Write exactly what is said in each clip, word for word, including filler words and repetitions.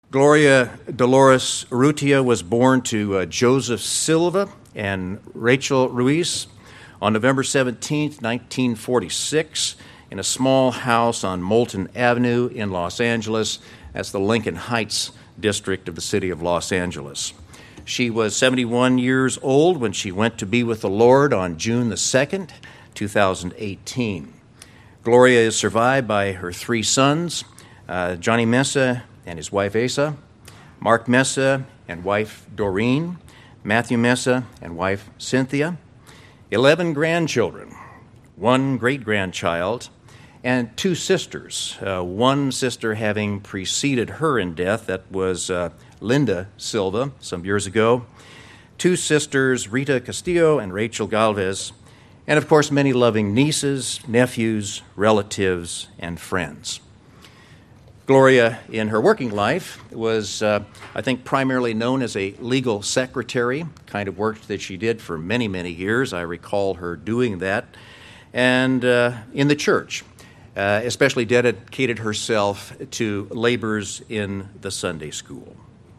Gloria Dolores Urrutia was born to uh, Joseph Silva and Rachel Ruiz on November seventeenth, nineteen forty-six, in a small house on Moulton Avenue in Los Angeles. That's the Lincoln Heights district of the city of Los Angeles. She was seventy-one years old when she went to be with the Lord on June the second, two thousand eighteen. Gloria is survived by her three sons, uh, Johnny Mesa and his wife Asa, Mark Mesa and wife Doreen, Matthew Mesa and wife Cynthia, eleven grandchildren, one great-grandchild, and two sisters, uh, one sister having preceded her in death. That was uh, Linda Silva some years ago. Two sisters, Rita Castillo and Rachel Galvez, and of course many loving nieces, nephews, relatives, and friends. Gloria, in her working life, was, uh, I think, primarily known as a legal secretary, kind of work that she did for many, many years. I recall her doing that. And uh, in the church, uh, especially dedicated herself to labors in the Sunday school.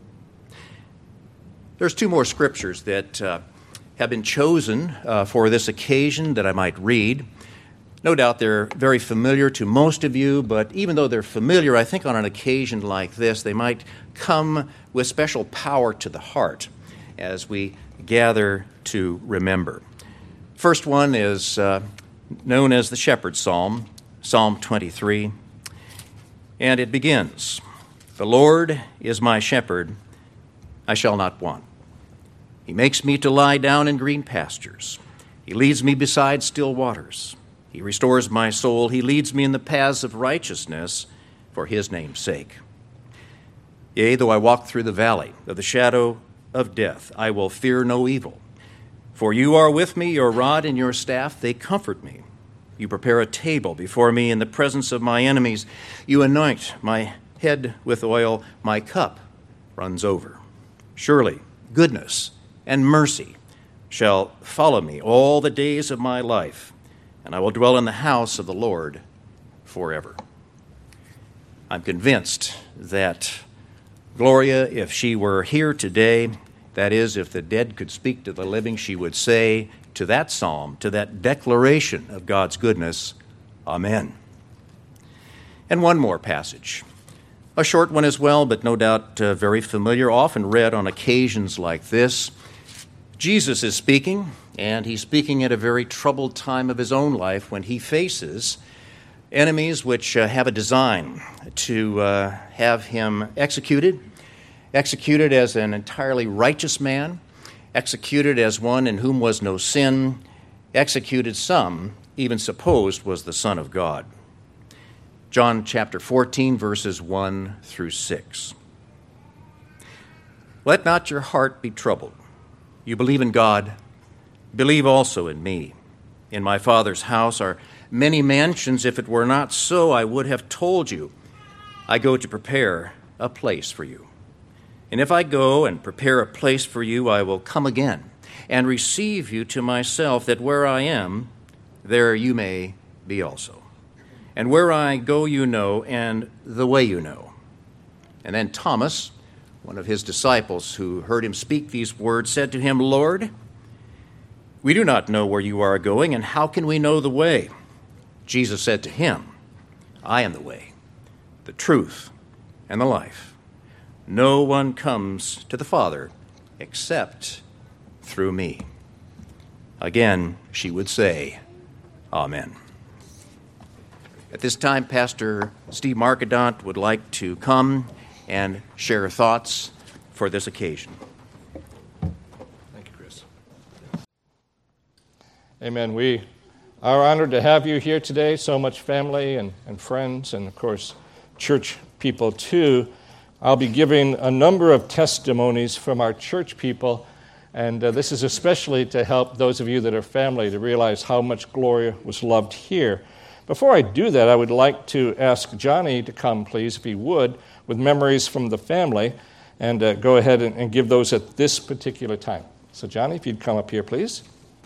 There's two more scriptures that uh, have been chosen uh, for this occasion that I might read. No doubt they're very familiar to most of you, but even though they're familiar, I think on an occasion like this, they might come with special power to the heart as we gather to remember. First one is uh, known as the Shepherd's Psalm, Psalm twenty-three, and it begins, "The Lord is my shepherd, I shall not want. He makes me to lie down in green pastures. He leads me beside still waters. He restores my soul. He leads me in the paths of righteousness for his name's sake. Yea, though I walk through the valley of the shadow of death, I will fear no evil. For you are with me, your rod and your staff, they comfort me. You prepare a table before me in the presence of my enemies. You anoint my head with oil. My cup runs over. Surely goodness and mercy shall follow me all the days of my life, and I will dwell in the house of the Lord forever." I'm convinced that Gloria, if she were here today, that is, if the dead could speak to the living, she would say to that psalm, to that declaration of God's goodness, Amen. And one more passage, a short one as well, but no doubt uh, very familiar, often read on occasions like this. Jesus is speaking, and he's speaking at a very troubled time of his own life when he faces enemies which uh, have a design to uh, have him executed, executed as an entirely righteous man, executed as one in whom was no sin, executed some even supposed was the Son of God. John chapter fourteen, verses one through six. "Let not your heart be troubled. You believe in God, believe also in me. In my Father's house are many mansions. If it were not so, I would have told you. I go to prepare a place for you. And if I go and prepare a place for you, I will come again and receive you to myself, that where I am, there you may be also. And where I go you know, and the way you know." And then Thomas, one of his disciples who heard him speak these words, said to him, "Lord, we do not know where you are going, and how can we know the way?" Jesus said to him, "I am the way, the truth, and the life. No one comes to the Father except through me." Again, she would say, Amen. At this time, Pastor Steve Markadant would like to come and share thoughts for this occasion. Thank you, Chris. Amen. We are honored to have you here today, so much family and, and friends, and of course, church people too. I'll be giving a number of testimonies from our church people, and uh, this is especially to help those of you that are family to realize how much Gloria was loved here. Before I do that, I would like to ask Johnny to come, please, if he would, with memories from the family, and uh, go ahead and, and give those at this particular time. So, Johnny, if you'd come up here, please.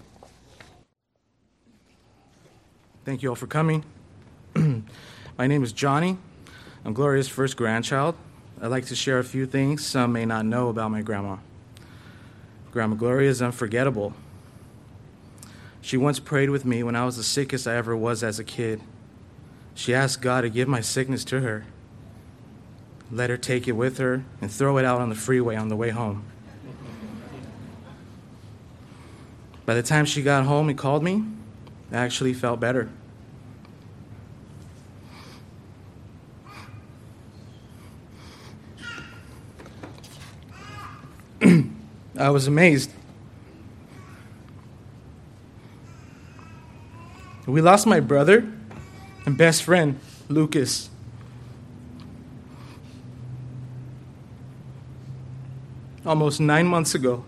Thank you all for coming. My name is Johnny. I'm Gloria's first grandchild. I'd like to share a few things some may not know about my grandma. Grandma Gloria is unforgettable. She once prayed with me when I was the sickest I ever was as a kid. She asked God to give my sickness to her, let her take it with her, and throw it out on the freeway on the way home. By the time she got home and called me, I actually felt better. I was amazed. We lost my brother and best friend, Lucas. Almost nine months ago.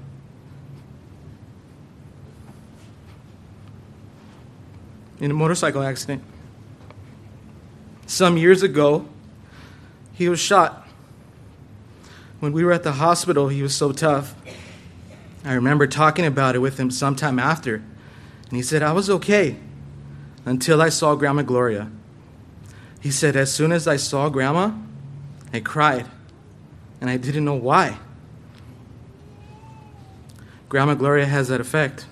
In a motorcycle accident. Some years ago, he was shot. When we were at the hospital, he was so tough. I remember talking about it with him sometime after, and he said, I was okay until I saw Grandma Gloria. He said, as soon as I saw Grandma, I cried, and I didn't know why. Grandma Gloria has that effect.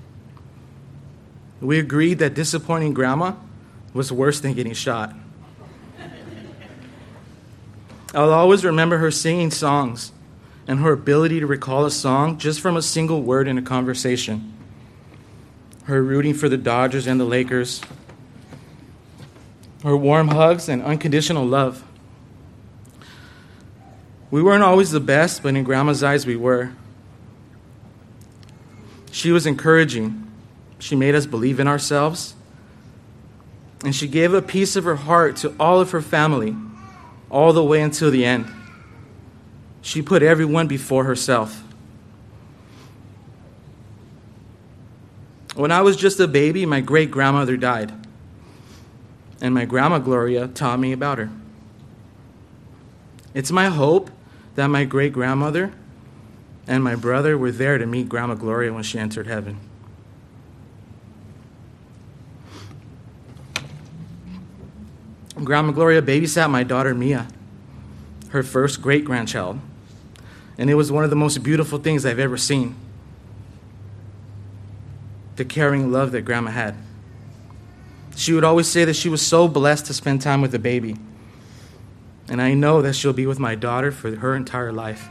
We agreed that disappointing Grandma was worse than getting shot. I'll always remember her singing songs and her ability to recall a song just from a single word in a conversation. Her rooting for the Dodgers and the Lakers. Her warm hugs and unconditional love. We weren't always the best, but in Grandma's eyes we were. She was encouraging. She made us believe in ourselves. And she gave a piece of her heart to all of her family, all the way until the end. She put everyone before herself. When I was just a baby, my great-grandmother died. And my Grandma Gloria taught me about her. It's my hope that my great-grandmother and my brother were there to meet Grandma Gloria when she entered heaven. Grandma Gloria babysat my daughter Mia, her first great-grandchild. And it was one of the most beautiful things I've ever seen. The caring love that Grandma had. She would always say that she was so blessed to spend time with the baby. And I know that she'll be with my daughter for her entire life.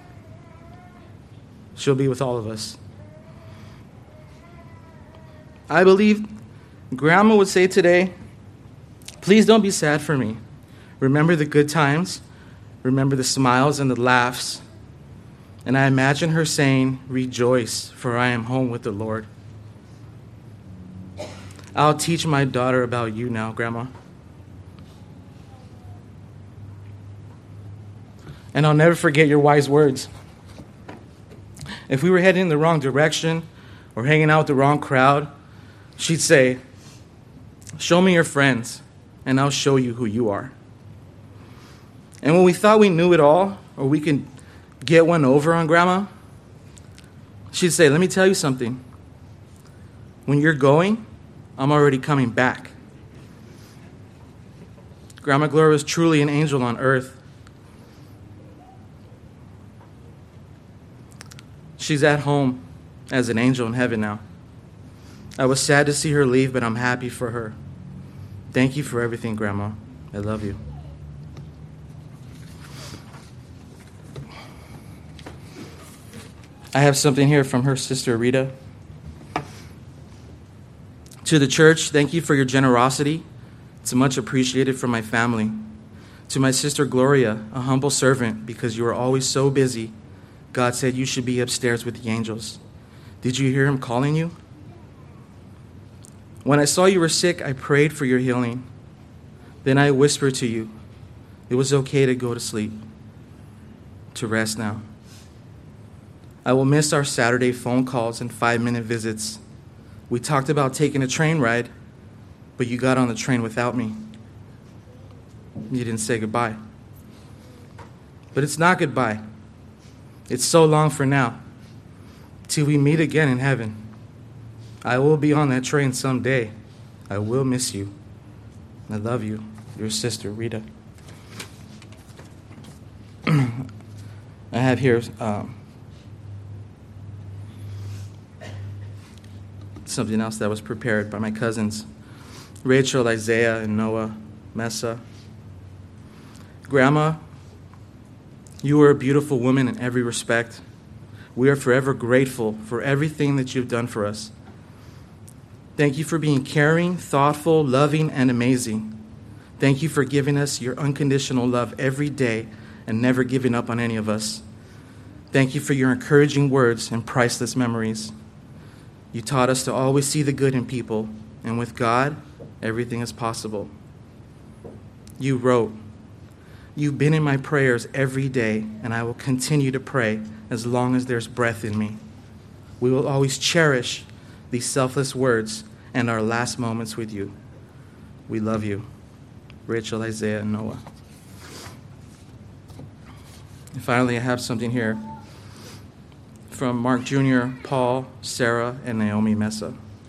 She'll be with all of us. I believe Grandma would say today, please don't be sad for me. Remember the good times. Remember the smiles and the laughs. And I imagine her saying, rejoice, for I am home with the Lord. I'll teach my daughter about you now, Grandma. And I'll never forget your wise words. If we were heading in the wrong direction or hanging out with the wrong crowd, she'd say, show me your friends, and I'll show you who you are. And when we thought we knew it all, or we could get one over on Grandma, she'd say, let me tell you something. When you're going, I'm already coming back. Grandma Gloria was truly an angel on earth. She's at home as an angel in heaven now. I was sad to see her leave, but I'm happy for her. Thank you for everything, Grandma. I love you. I have something here from her sister, Rita. To the church, thank you for your generosity. It's much appreciated from my family. To my sister, Gloria, a humble servant, because you are always so busy, God said you should be upstairs with the angels. Did you hear him calling you? When I saw you were sick, I prayed for your healing. Then I whispered to you, it was okay to go to sleep, to rest now. I will miss our Saturday phone calls and five-minute visits. We talked about taking a train ride, but you got on the train without me. You didn't say goodbye. But it's not goodbye. It's so long for now, till we meet again in heaven. I will be on that train someday. I will miss you. I love you, your sister, Rita. I have here um, something else that was prepared by my cousins, Rachel, Isaiah, and Noah Mesa. Grandma, you are a beautiful woman in every respect. We are forever grateful for everything that you've done for us. Thank you for being caring, thoughtful, loving, and amazing. Thank you for giving us your unconditional love every day and never giving up on any of us. Thank you for your encouraging words and priceless memories. You taught us to always see the good in people, and with God, everything is possible. You wrote, "You've been in my prayers every day, and I will continue to pray as long as there's breath in me. We will always cherish these selfless words and our last moments with you. We love you." Rachel, Isaiah, and Noah. And finally, I have something here from Mark Junior, Paul, Sarah, and Naomi Mesa.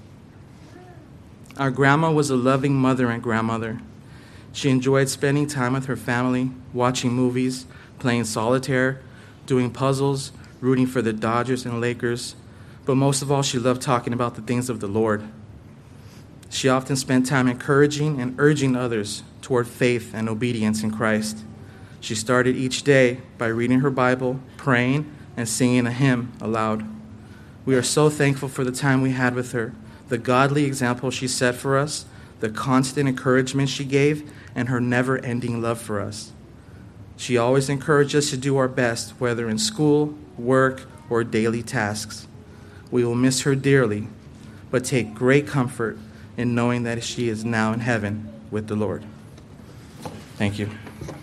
Our grandma was a loving mother and grandmother. She enjoyed spending time with her family, watching movies, playing solitaire, doing puzzles, rooting for the Dodgers and Lakers, but most of all, she loved talking about the things of the Lord. She often spent time encouraging and urging others toward faith and obedience in Christ. She started each day by reading her Bible, praying, and singing a hymn aloud. We are so thankful for the time we had with her, the godly example she set for us, the constant encouragement she gave, and her never-ending love for us. She always encouraged us to do our best, whether in school, work, or daily tasks. We will miss her dearly, but take great comfort in knowing that she is now in heaven with the Lord. Thank you.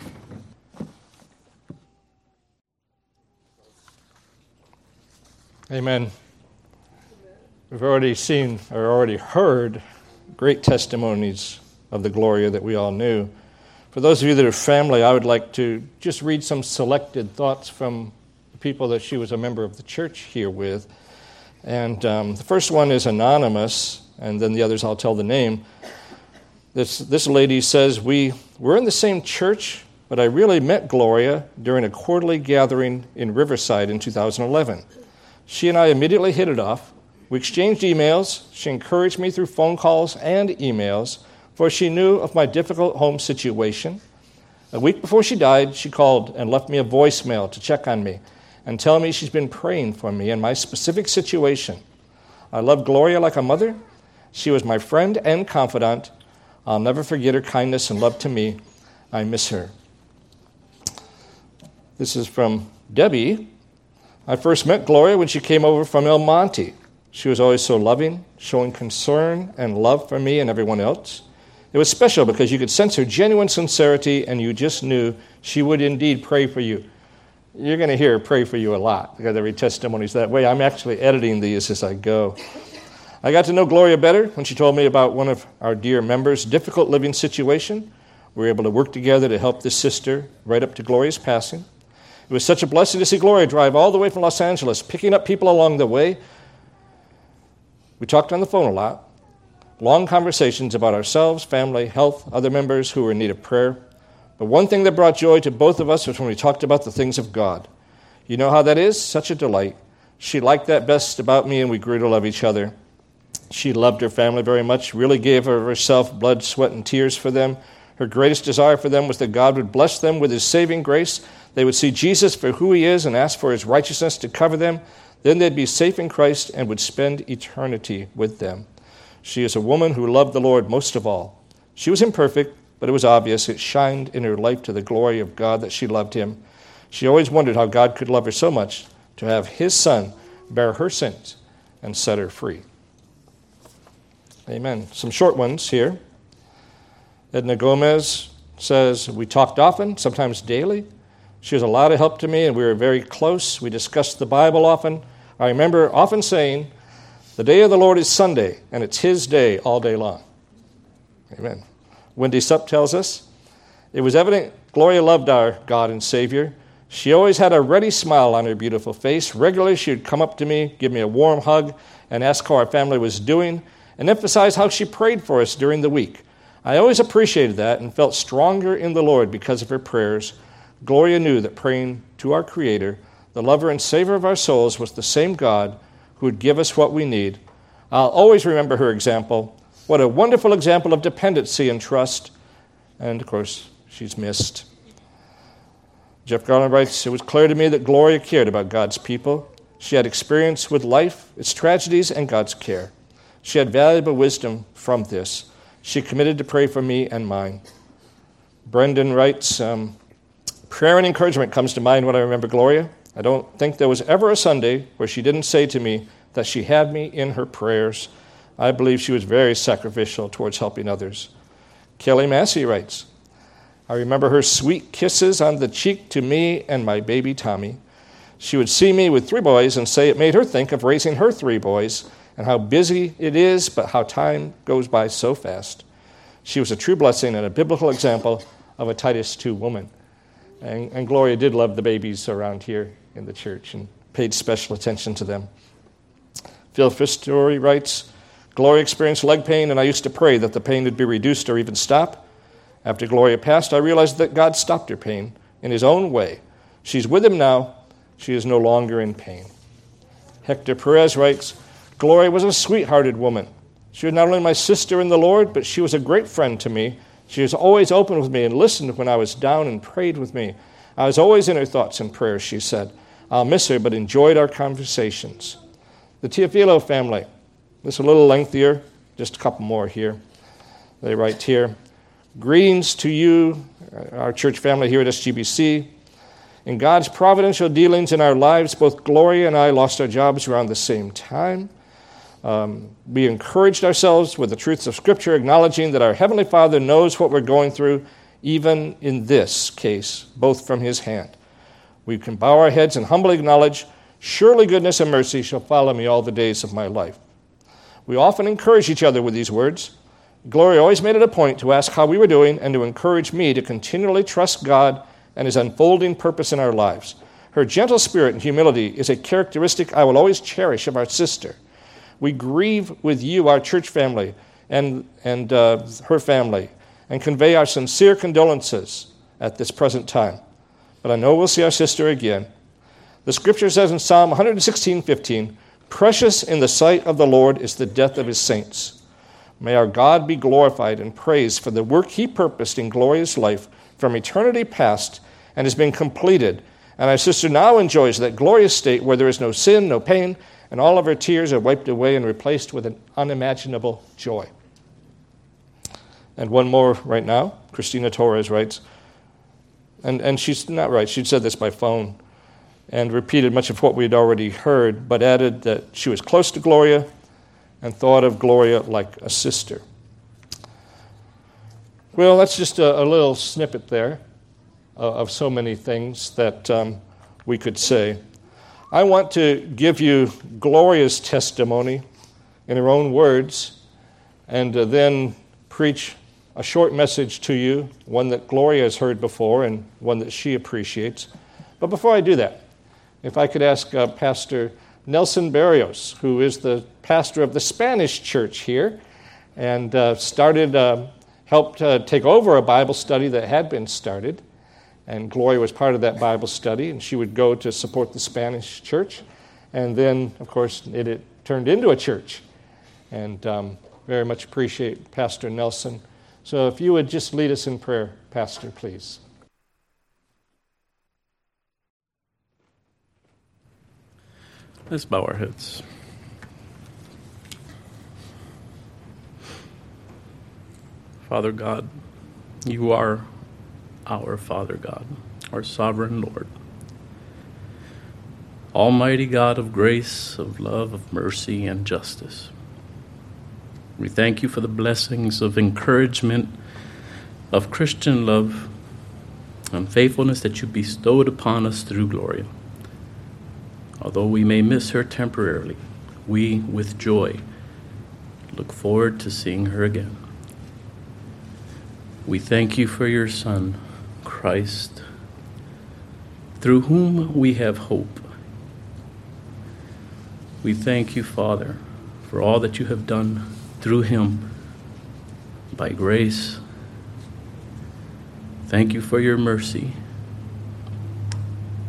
Amen. We've already seen or already heard great testimonies of the Gloria that we all knew. For those of you that are family, I would like to just read some selected thoughts from the people that she was a member of the church here with. And um, the first one is anonymous, and then the others I'll tell the name. This this lady says, we were in the same church, but I really met Gloria during a quarterly gathering in Riverside in two thousand eleven. She and I immediately hit it off. We exchanged emails. She encouraged me through phone calls and emails, for she knew of my difficult home situation. A week before she died, she called and left me a voicemail to check on me and tell me she's been praying for me in my specific situation. I love Gloria like a mother. She was my friend and confidant. I'll never forget her kindness and love to me. I miss her. This is from Debbie. I first met Gloria when she came over from El Monte. She was always so loving, showing concern and love for me and everyone else. It was special because you could sense her genuine sincerity, and you just knew she would indeed pray for you. You're going to hear her pray for you a lot, because every testimony is that way. I'm actually editing these as I go. I got to know Gloria better when she told me about one of our dear members' difficult living situation. We were able to work together to help this sister right up to Gloria's passing. It was such a blessing to see Gloria drive all the way from Los Angeles, picking up people along the way. We talked on the phone a lot. Long conversations about ourselves, family, health, other members who were in need of prayer. But one thing that brought joy to both of us was when we talked about the things of God. You know how that is? Such a delight. She liked that best about me, and we grew to love each other. She loved her family very much, really gave of herself, blood, sweat, and tears for them. Her greatest desire for them was that God would bless them with his saving grace. They would see Jesus for who he is and ask for his righteousness to cover them. Then they'd be safe in Christ and would spend eternity with them. She is a woman who loved the Lord most of all. She was imperfect, but it was obvious. It shined in her life to the glory of God that she loved him. She always wondered how God could love her so much to have his son bear her sins and set her free. Amen. Some short ones here. Edna Gomez says, we talked often, sometimes daily. She was a lot of help to me, and we were very close. We discussed the Bible often. I remember often saying, the day of the Lord is Sunday, and it's his day all day long. Amen. Wendy Supp tells us, it was evident Gloria loved our God and Savior. She always had a ready smile on her beautiful face. Regularly, she would come up to me, give me a warm hug, and ask how our family was doing, and emphasize how she prayed for us during the week. I always appreciated that and felt stronger in the Lord because of her prayers. Gloria knew that praying to our Creator, the lover and Savior of our souls, was the same God who would give us what we need. I'll always remember her example. What a wonderful example of dependency and trust. And, of course, she's missed. Jeff Garland writes, "It was clear to me that Gloria cared about God's people. She had experience with life, its tragedies, and God's care. She had valuable wisdom from this. She committed to pray for me and mine." Brendan writes, um, "Prayer and encouragement comes to mind when I remember Gloria. I don't think there was ever a Sunday where she didn't say to me that she had me in her prayers. I believe she was very sacrificial towards helping others." Kelly Massey writes, "I remember her sweet kisses on the cheek to me and my baby Tommy. She would see me with three boys and say it made her think of raising her three boys and how busy it is, but how time goes by so fast. She was a true blessing and a biblical example of a Titus two woman." And, and Gloria did love the babies around here in the church and paid special attention to them. Phil Fistori writes, "Gloria experienced leg pain, and I used to pray that the pain would be reduced or even stop. After Gloria passed, I realized that God stopped her pain in his own way. She's with him now. She is no longer in pain." Hector Perez writes, "Gloria was a sweet-hearted woman. She was not only my sister in the Lord, but she was a great friend to me. She was always open with me and listened when I was down and prayed with me. I was always in her thoughts and prayers," she said. "I'll miss her, but enjoyed our conversations." The Teofilo family, this is a little lengthier, just a couple more here. They write here, "Greetings to you, our church family here at S G B C. In God's providential dealings in our lives, both Gloria and I lost our jobs around the same time. Um, we encouraged ourselves with the truths of Scripture, acknowledging that our Heavenly Father knows what we're going through, even in this case, both from his hand. We can bow our heads and humbly acknowledge, surely goodness and mercy shall follow me all the days of my life." We often encourage each other with these words. Gloria always made it a point to ask how we were doing and to encourage me to continually trust God and his unfolding purpose in our lives. Her gentle spirit and humility is a characteristic I will always cherish of our sister. We grieve with you, our church family, and, and uh, her family, and convey our sincere condolences at this present time. But I know we'll see our sister again. The Scripture says in Psalm one sixteen fifteen, "Precious in the sight of the Lord is the death of his saints." May our God be glorified and praised for the work he purposed in Gloria's life from eternity past and has been completed. And our sister now enjoys that glorious state where there is no sin, no pain, and all of her tears are wiped away and replaced with an unimaginable joy. And one more right now. Christina Torres writes, and, and she's not right, she'd said this by phone, and repeated much of what we had already heard, but added that she was close to Gloria and thought of Gloria like a sister. Well, that's just a, a little snippet there of, of so many things that um, we could say. I want to give you Gloria's testimony in her own words, and uh, then preach a short message to you, one that Gloria has heard before and one that she appreciates. But before I do that, if I could ask uh, Pastor Nelson Barrios, who is the pastor of the Spanish church here, and uh, started, uh, helped uh, take over a Bible study that had been started, and Gloria was part of that Bible study, and she would go to support the Spanish church, and then, of course, it, it turned into a church, and um, very much appreciate Pastor Nelson. So if you would just lead us in prayer, Pastor, please. Let's bow our heads. Father God, you are our Father God, our sovereign Lord. Almighty God of grace, of love, of mercy, and justice. We thank you for the blessings of encouragement, of Christian love, and faithfulness that you bestowed upon us through Gloria. Although we may miss her temporarily, we, with joy, look forward to seeing her again. We thank you for your Son, Christ, through whom we have hope. We thank you, Father, for all that you have done through him by grace. Thank you for your mercy.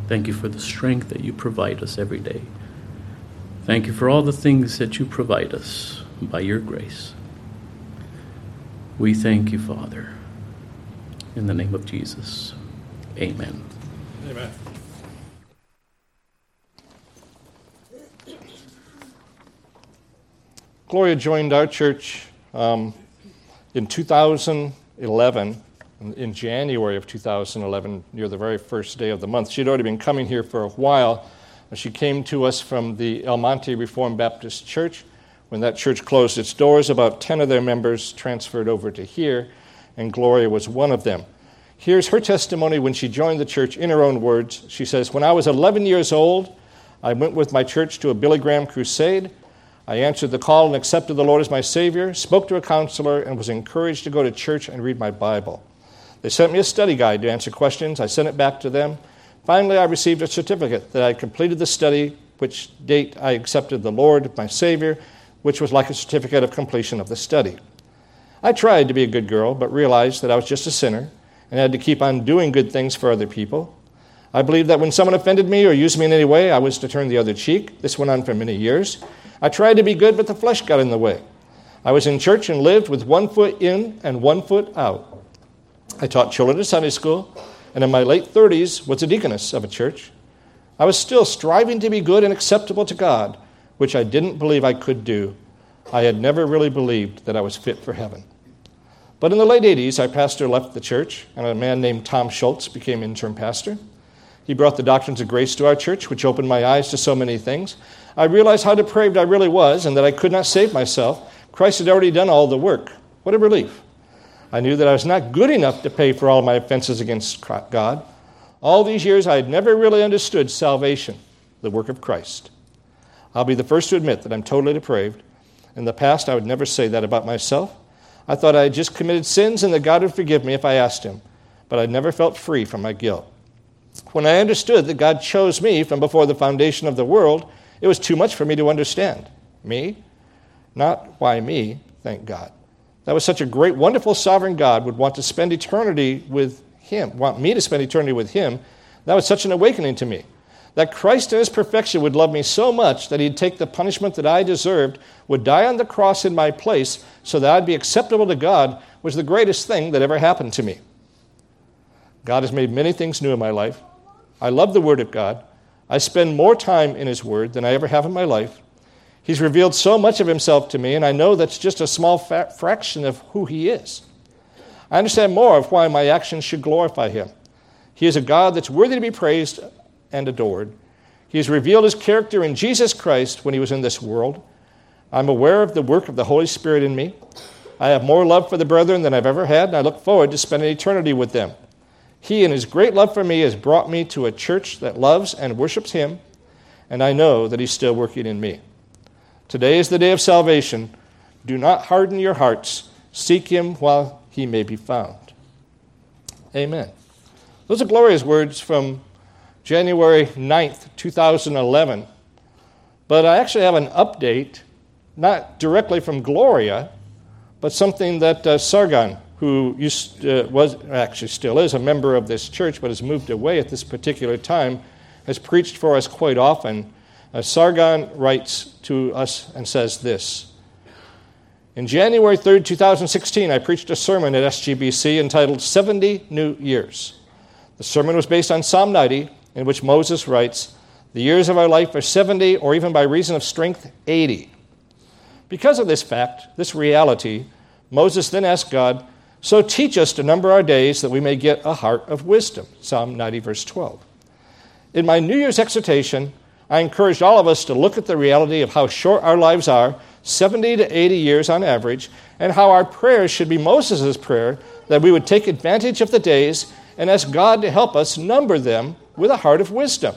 Thank you for the strength that you provide us every day. Thank you for all the things that you provide us by your grace. We thank you, Father. In the name of Jesus, amen. Amen. Gloria joined our church um, in two thousand eleven, in January of two thousand eleven, near the very first day of the month. She'd already been coming here for a while. She came to us from the El Monte Reformed Baptist Church. When that church closed its doors, about ten of their members transferred over to here, and Gloria was one of them. Here's her testimony when she joined the church in her own words. She says, "When I was eleven years old, I went with my church to a Billy Graham crusade. I answered the call and accepted the Lord as my Savior, spoke to a counselor, and was encouraged to go to church and read my Bible. They sent me a study guide to answer questions. I sent it back to them. Finally, I received a certificate that I had completed the study, which date I accepted the Lord, my Savior, which was like a certificate of completion of the study. I tried to be a good girl, but realized that I was just a sinner and had to keep on doing good things for other people. I believed that when someone offended me or used me in any way, I was to turn the other cheek. This went on for many years. I tried to be good, but the flesh got in the way. I was in church and lived with one foot in and one foot out. I taught children at Sunday school, and in my late thirties was a deaconess of a church. I was still striving to be good and acceptable to God, which I didn't believe I could do. I had never really believed that I was fit for heaven. But in the late eighties, our pastor left the church, and a man named Tom Schultz became interim pastor. He brought the doctrines of grace to our church, which opened my eyes to so many things. I realized how depraved I really was and that I could not save myself. Christ had already done all the work. What a relief. I knew that I was not good enough to pay for all my offenses against God. All these years, I had never really understood salvation, the work of Christ. I'll be the first to admit that I'm totally depraved. In the past, I would never say that about myself. I thought I had just committed sins and that God would forgive me if I asked him, but I never felt free from my guilt. When I understood that God chose me from before the foundation of the world, it was too much for me to understand. Me? Not why me, thank God. That was such a great, wonderful, sovereign God would want to spend eternity with him, want me to spend eternity with him. That was such an awakening to me. That Christ in his perfection would love me so much that he'd take the punishment that I deserved, would die on the cross in my place so that I'd be acceptable to God, was the greatest thing that ever happened to me. God has made many things new in my life. I love the Word of God. I spend more time in his Word than I ever have in my life. He's revealed so much of himself to me, and I know that's just a small fa- fraction of who he is. I understand more of why my actions should glorify him. He is a God that's worthy to be praised and adored. He has revealed his character in Jesus Christ when he was in this world. I'm aware of the work of the Holy Spirit in me. I have more love for the brethren than I've ever had, and I look forward to spending eternity with them. He, in his great love for me, has brought me to a church that loves and worships him, and I know that he's still working in me. Today is the day of salvation. Do not harden your hearts. Seek him while he may be found. Amen. Those are Gloria's words from January ninth, two thousand eleven. But I actually have an update, not directly from Gloria, but something that uh, Sargon, who used uh, was actually still is a member of this church, but has moved away at this particular time, has preached for us quite often. Uh, Sargon writes to us and says this: in January third, two thousand sixteen, I preached a sermon at S G B C entitled seventy New Years. The sermon was based on Psalm ninety, in which Moses writes, "The years of our life are seventy, or even by reason of strength, eighty. Because of this fact, this reality, Moses then asked God, "So teach us to number our days that we may get a heart of wisdom." Psalm ninety, verse twelve. In my New Year's exhortation, I encouraged all of us to look at the reality of how short our lives are, seventy to eighty years on average, and how our prayers should be Moses' prayer, that we would take advantage of the days and ask God to help us number them with a heart of wisdom.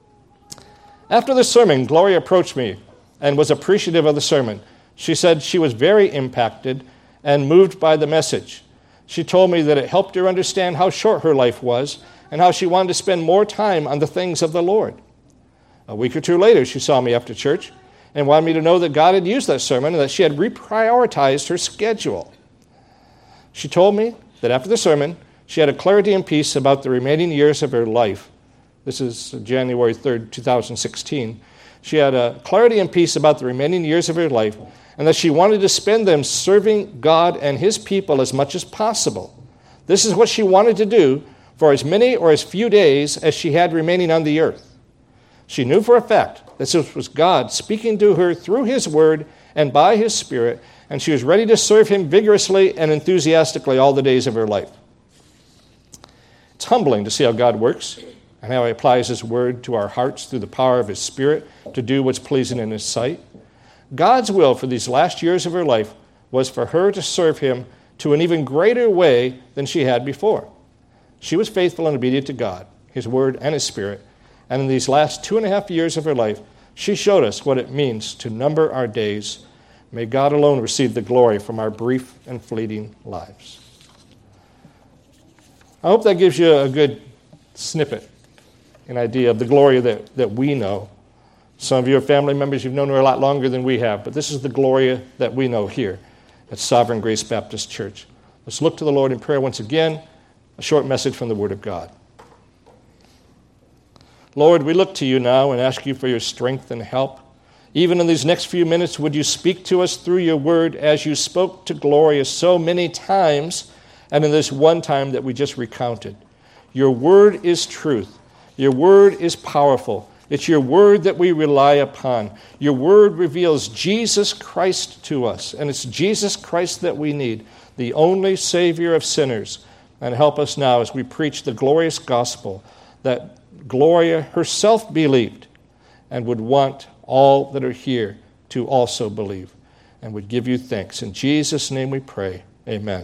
After the sermon, Gloria approached me and was appreciative of the sermon. She said she was very impacted and moved by the message. She told me that it helped her understand how short her life was and how she wanted to spend more time on the things of the Lord. A week or two later, she saw me after church and wanted me to know that God had used that sermon and that she had reprioritized her schedule. She told me that after the sermon, she had a clarity and peace about the remaining years of her life, This is January third, two thousand sixteen. She had a clarity and peace about the remaining years of her life, and that she wanted to spend them serving God and his people as much as possible. This is what she wanted to do for as many or as few days as she had remaining on the earth. She knew for a fact that this was God speaking to her through his word and by his Spirit, and she was ready to serve him vigorously and enthusiastically all the days of her life. It's humbling to see how God works and how he applies his word to our hearts through the power of his Spirit to do what's pleasing in his sight. God's will for these last years of her life was for her to serve him to an even greater way than she had before. She was faithful and obedient to God, his word, and his Spirit, and in these last two and a half years of her life, she showed us what it means to number our days. May God alone receive the glory from our brief and fleeting lives. I hope that gives you a good snippet, an idea of the Gloria that, that we know. Some of you are family members, you've known her a lot longer than we have, but this is the Gloria that we know here at Sovereign Grace Baptist Church. Let's look to the Lord in prayer once again, a short message from the Word of God. Lord, we look to you now and ask you for your strength and help. Even in these next few minutes, would you speak to us through your word as you spoke to Gloria so many times, and in this one time that we just recounted. Your word is truth. Your word is powerful. It's your word that we rely upon. Your word reveals Jesus Christ to us, and it's Jesus Christ that we need, the only Savior of sinners. And help us now as we preach the glorious gospel that Gloria herself believed and would want all that are here to also believe and would give you thanks. In Jesus' name we pray. Amen.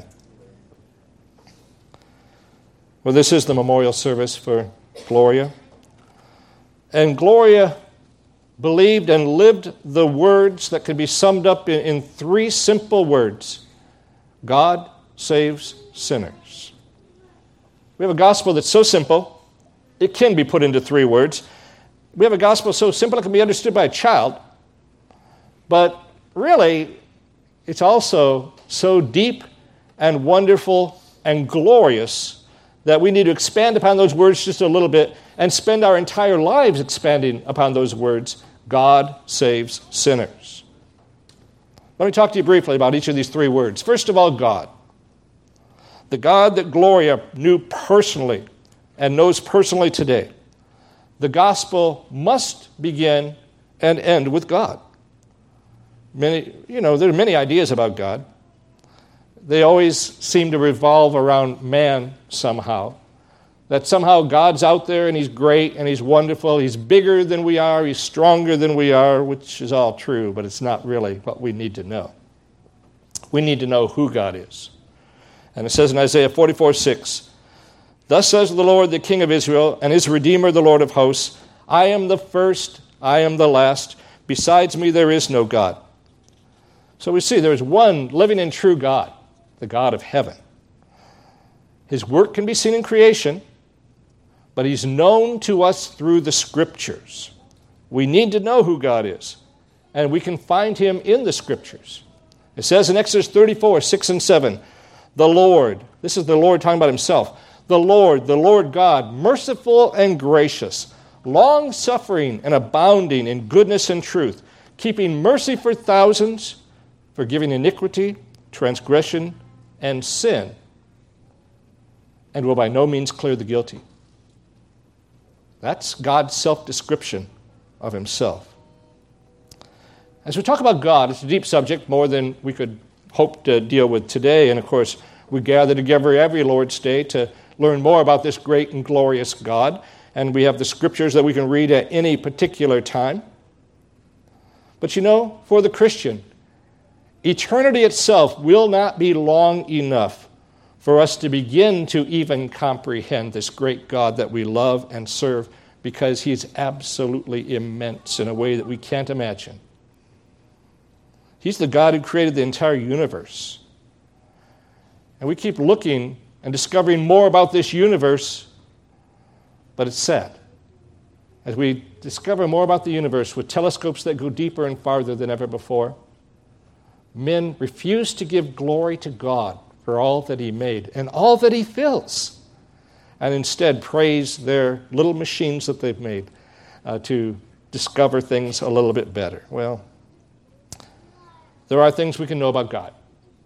Well, this is the memorial service for Gloria. And Gloria believed and lived the words that can be summed up in, in three simple words. God saves sinners. We have a gospel that's so simple, it can be put into three words. We have a gospel so simple it can be understood by a child, but really, it's also so deep and wonderful and glorious that we need to expand upon those words just a little bit and spend our entire lives expanding upon those words. God saves sinners. Let me talk to you briefly about each of these three words. First of all, God. The God that Gloria knew personally and knows personally today. The gospel must begin and end with God. Many, you know, there are many ideas about God. They always seem to revolve around man somehow. That somehow God's out there and he's great and he's wonderful. He's bigger than we are. He's stronger than we are, which is all true, but it's not really what we need to know. We need to know who God is. And it says in Isaiah forty-four six, "Thus says the Lord, the King of Israel, and his Redeemer, the Lord of hosts, I am the first, I am the last. Besides me there is no God." So we see there is one living and true God, the God of heaven. His work can be seen in creation, but he's known to us through the Scriptures. We need to know who God is, and we can find him in the Scriptures. It says in Exodus thirty-four six and seven, "The Lord," this is the Lord talking about himself, "the Lord, the Lord God, merciful and gracious, long-suffering and abounding in goodness and truth, keeping mercy for thousands, forgiving iniquity, transgression, and sin, and will by no means clear the guilty." That's God's self-description of himself. As we talk about God, it's a deep subject, more than we could hope to deal with today. And of course, we gather together every Lord's Day to learn more about this great and glorious God. And we have the Scriptures that we can read at any particular time. But you know, for the Christian, eternity itself will not be long enough for us to begin to even comprehend this great God that we love and serve, because he's absolutely immense in a way that we can't imagine. He's the God who created the entire universe. And we keep looking and discovering more about this universe, but it's sad. As we discover more about the universe with telescopes that go deeper and farther than ever before, men refuse to give glory to God for all that he made and all that he fills. and instead praise their little machines that they've made uh, to discover things a little bit better. Well, there are things we can know about God.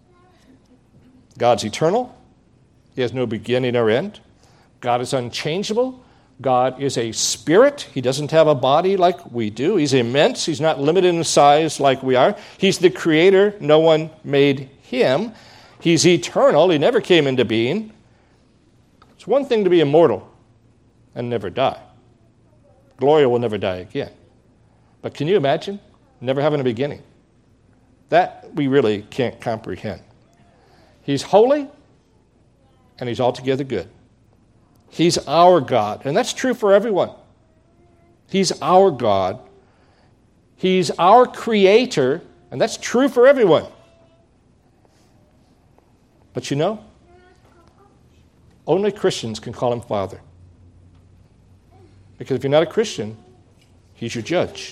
God's eternal. He has no beginning or end. God is unchangeable. God is a spirit. He doesn't have a body like we do. He's immense. He's not limited in size like we are. He's the creator. No one made him. He's eternal. He never came into being. It's one thing to be immortal and never die. Gloria will never die again. But can you imagine never having a beginning? That we really can't comprehend. He's holy, and he's altogether good. He's our God, and that's true for everyone. He's our God. He's our creator, and that's true for everyone. But you know, only Christians can call him Father. Because if you're not a Christian, he's your judge.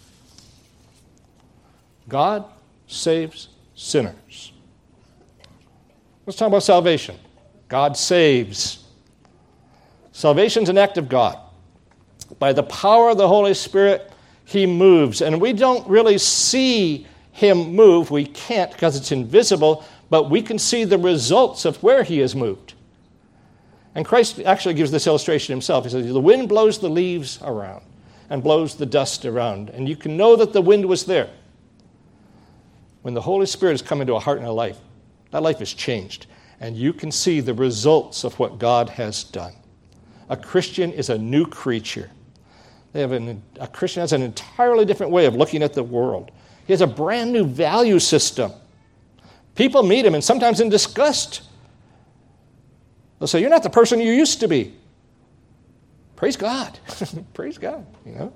God saves sinners. Let's talk about salvation. God saves. Salvation is an act of God. By the power of the Holy Spirit, he moves. And we don't really see him move. We can't because it's invisible, but we can see the results of where he has moved. And Christ actually gives this illustration himself. He says, the wind blows the leaves around and blows the dust around. And you can know that the wind was there. When the Holy Spirit has come into a heart and a life, that life is changed. And you can see the results of what God has done. A Christian is a new creature. They have an, a Christian has an entirely different way of looking at the world. He has a brand new value system. People meet him, and sometimes in disgust. They'll say, you're not the person you used to be. Praise God. Praise God, you know.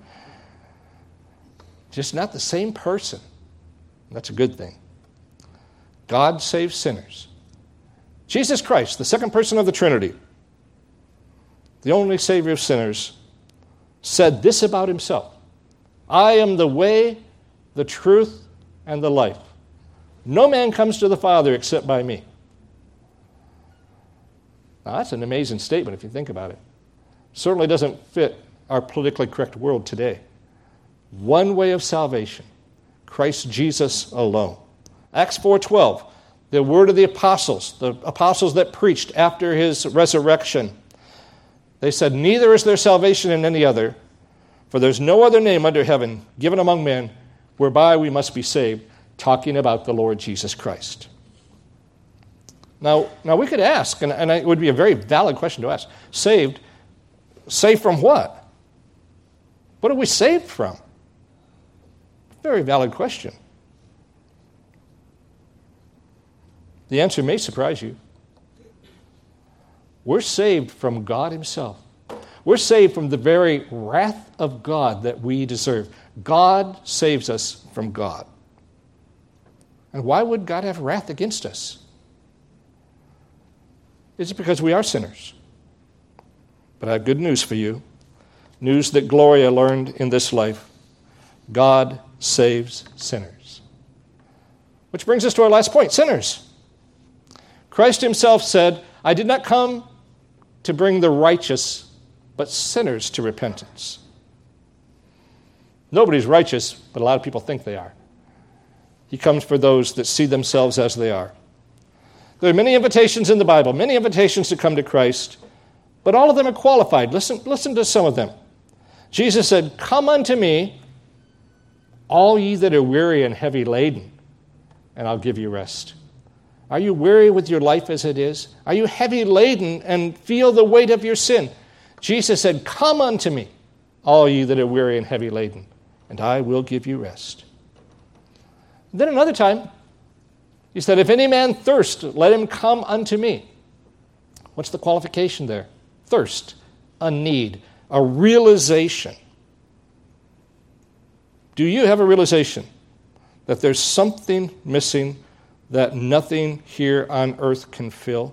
Just not the same person. That's a good thing. God saves sinners. Jesus Christ, the second person of the Trinity, the only Savior of sinners, said this about himself: I am the way, the truth, and the life. No man comes to the Father except by me. Now, that's an amazing statement if you think about it. Certainly doesn't fit our politically correct world today. One way of salvation, Christ Jesus alone. Acts four twelve, the word of the apostles, the apostles that preached after his resurrection. They said, neither is there salvation in any other, for there's no other name under heaven given among men whereby we must be saved, talking about the Lord Jesus Christ. Now, now we could ask, and, and it would be a very valid question to ask, saved, saved from what? What are we saved from? Very valid question. The answer may surprise you. We're saved from God himself. We're saved from the very wrath of God that we deserve. God saves us from God. And why would God have wrath against us? It's because we are sinners. But I have good news for you. News that Gloria learned in this life. God saves sinners. Which brings us to our last point, sinners. Christ himself said, I did not come to bring the righteous, but sinners to repentance. Nobody's righteous, but a lot of people think they are. He comes for those that see themselves as they are. There are many invitations in the Bible, many invitations to come to Christ, but all of them are qualified. Listen, listen to some of them. Jesus said, come unto me, all ye that are weary and heavy laden, and I'll give you rest. Are you weary with your life as it is? Are you heavy laden and feel the weight of your sin? Jesus said, come unto me, all ye that are weary and heavy laden, and I will give you rest. Then another time, he said, if any man thirst, let him come unto me. What's the qualification there? Thirst, a need, a realization. Do you have a realization that there's something missing that nothing here on earth can fill?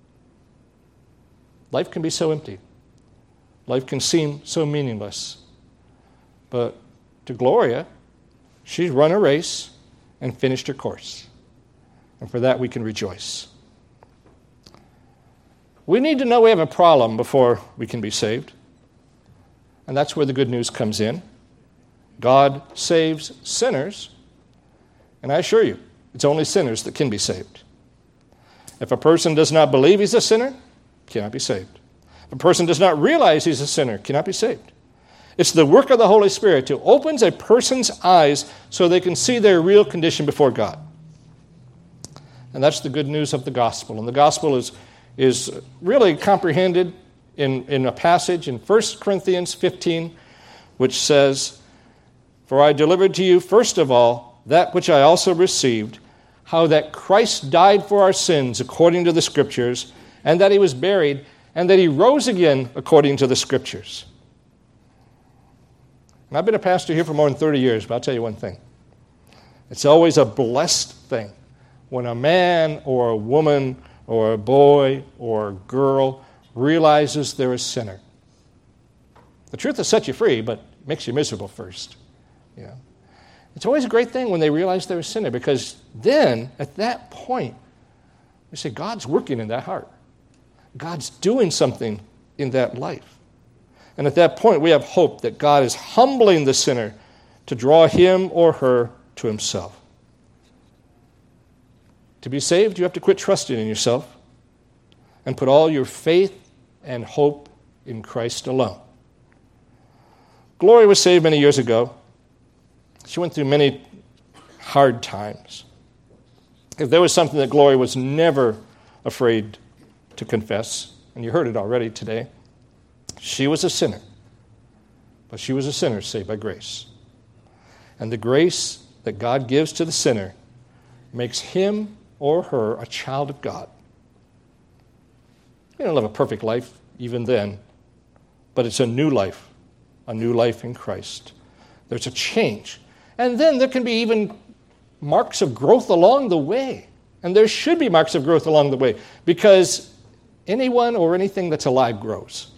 Life can be so empty. Life can seem so meaningless. But to Gloria, she's run a race and finished her course. And for that we can rejoice. We need to know we have a problem before we can be saved. And that's where the good news comes in. God saves sinners, and I assure you, it's only sinners that can be saved. If a person does not believe he's a sinner, cannot be saved. If a person does not realize he's a sinner, cannot be saved. It's the work of the Holy Spirit who opens a person's eyes so they can see their real condition before God. And that's the good news of the gospel. And the gospel is, is really comprehended in, in a passage in First Corinthians fifteen, which says, "For I delivered to you first of all that which I also received, how that Christ died for our sins according to the Scriptures, and that he was buried, and that he rose again according to the Scriptures." And I've been a pastor here for more than thirty years, but I'll tell you one thing. It's always a blessed thing when a man or a woman or a boy or a girl realizes they're a sinner. The truth will set you free, but it makes you miserable first. You know? It's always a great thing when they realize they're a sinner, because then, at that point, we say, God's working in that heart. God's doing something in that life. And at that point, we have hope that God is humbling the sinner to draw him or her to himself. To be saved, you have to quit trusting in yourself and put all your faith and hope in Christ alone. Gloria was saved many years ago. She went through many hard times. If there was something that Gloria was never afraid to confess, and you heard it already today, she was a sinner, but she was a sinner saved by grace. And the grace that God gives to the sinner makes him or her a child of God. You don't live a perfect life even then, but it's a new life, a new life in Christ. There's a change. And then there can be even marks of growth along the way. And there should be marks of growth along the way, because anyone or anything that's alive grows.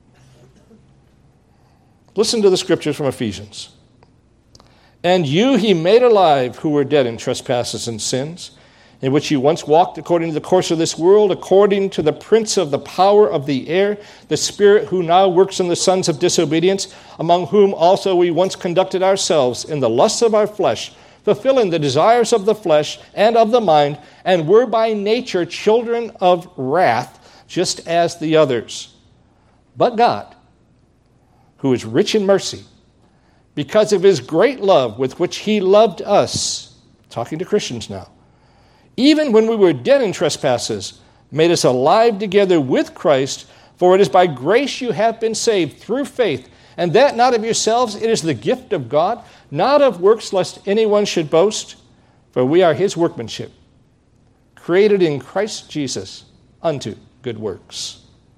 Listen to the scriptures from Ephesians. "And you he made alive who were dead in trespasses and sins, in which you once walked according to the course of this world, according to the prince of the power of the air, the spirit who now works in the sons of disobedience, among whom also we once conducted ourselves in the lusts of our flesh, fulfilling the desires of the flesh and of the mind, and were by nature children of wrath, just as the others. But God, who is rich in mercy, because of his great love with which he loved us," talking to Christians now, "even when we were dead in trespasses, made us alive together with Christ, for it is by grace you have been saved through faith, and that not of yourselves, it is the gift of God, not of works, lest anyone should boast, for we are his workmanship, created in Christ Jesus unto good works."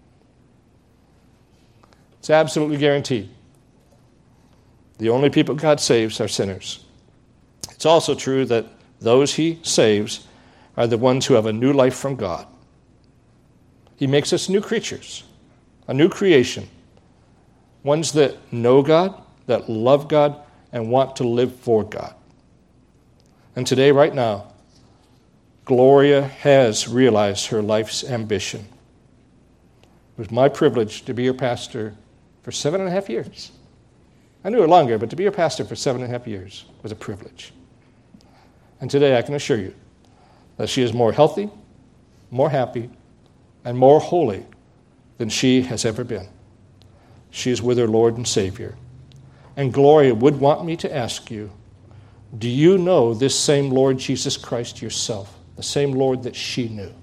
It's absolutely guaranteed. The only people God saves are sinners. It's also true that those he saves are the ones who have a new life from God. He makes us new creatures, a new creation, ones that know God, that love God, and want to live for God. And today, right now, Gloria has realized her life's ambition. It was my privilege to be your pastor for seven and a half years. I knew her longer, but to be your pastor for seven and a half years was a privilege. And today I can assure you that she is more healthy, more happy, and more holy than she has ever been. She is with her Lord and Savior. And Gloria would want me to ask you, do you know this same Lord Jesus Christ yourself, the same Lord that she knew?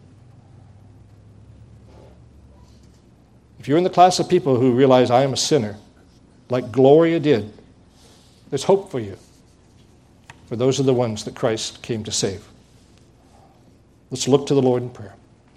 If you're in the class of people who realize I am a sinner, like Gloria did, there's hope for you. For those are the ones that Christ came to save. Let's look to the Lord in prayer.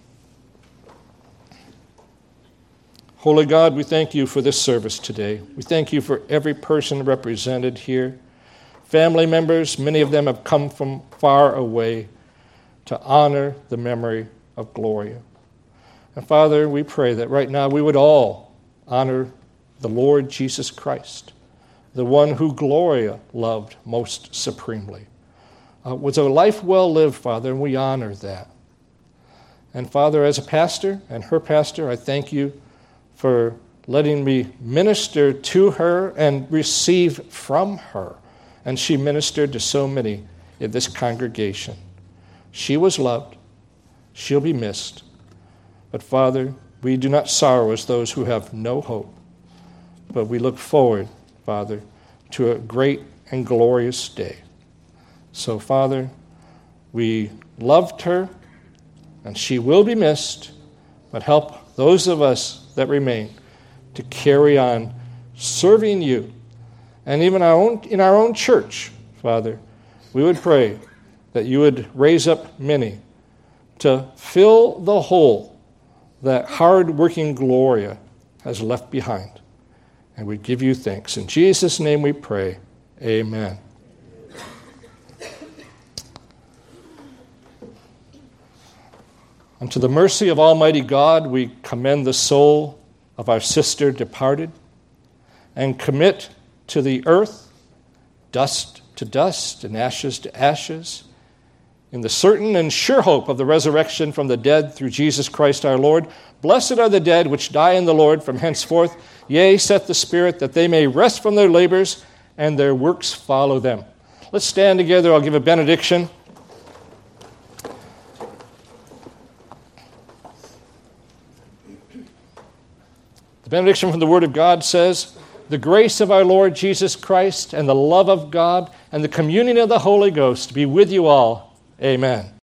Holy God, we thank you for this service today. We thank you for every person represented here. Family members, many of them have come from far away to honor the memory of Gloria. And Father, we pray that right now we would all honor the Lord Jesus Christ, the one who Gloria loved most supremely. Uh, it was a life well lived, Father, and we honor that. And Father, as a pastor and her pastor, I thank you for letting me minister to her and receive from her. And she ministered to so many in this congregation. She was loved. She'll be missed. But Father, we do not sorrow as those who have no hope. But we look forward, Father, to a great and glorious day. So, Father, we loved her, and she will be missed, but help those of us that remain to carry on serving you. And even our own, in our own church, Father, we would pray that you would raise up many to fill the hole that hard-working Gloria has left behind. And we give you thanks. In Jesus' name we pray. Amen. Unto the mercy of Almighty God, we commend the soul of our sister departed and commit to the earth, dust to dust and ashes to ashes, in the certain and sure hope of the resurrection from the dead through Jesus Christ our Lord. Blessed are the dead which die in the Lord from henceforth. Yea, saith the Spirit, that they may rest from their labors, and their works follow them. Let's stand together. I'll give a benediction. The benediction from the Word of God says, the grace of our Lord Jesus Christ and the love of God and the communion of the Holy Ghost be with you all. Amen.